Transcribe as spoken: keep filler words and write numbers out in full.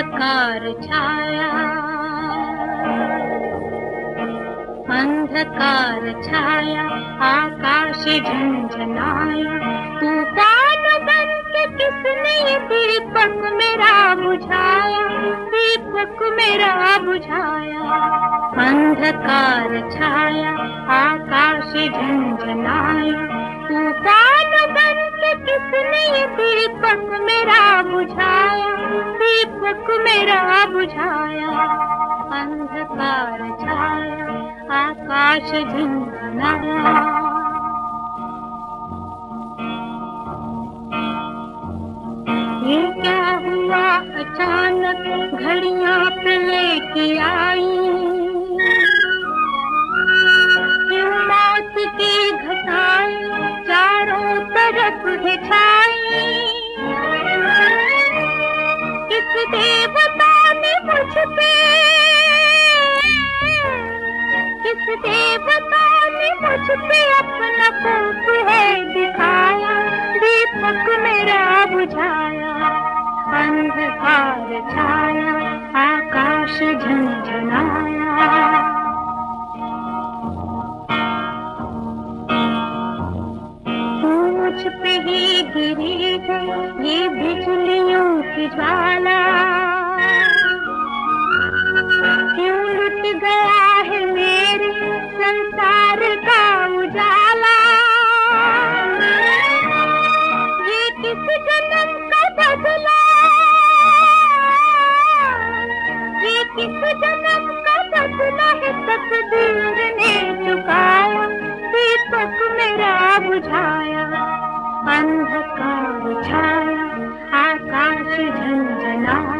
अंधकार छाया, अंधकार छाया, आकाश झंझनाया, तूफान बन के किसने ये दीपक मेरा बुझाया, दीपक मेरा बुझाया। अंधकार छाया, आकाश झंझनाया, तूफान बन के किसने ये दीपक मेरा बुझाया, दीपक मेरा बुझाया। अंधकार छाया, आकाश झंझनाया। ये क्या हुआ अचानक घड़ियां पे लेके आई, क्यों मौत की घटाएं चारों तरफ है छाई। किस देवता ने मुझ पे, किस देवता ने मुझ पे अपना कोप है दिखाया, दीपक मेरा बुझाया। अंधकार छाया, आकाश झंझनाया, तू मुझ पे ही गिरी है ये बिजलियों की ज्वाला, क्यों लुट गया है मेरे संसार का उजाला। ये किस जन्म का बदला, ये किस जन्म का बदला है तकदीर ने चुकाया, दीपक मेरा बुझाया। अंधकार छाया, आकाश झंझनाया।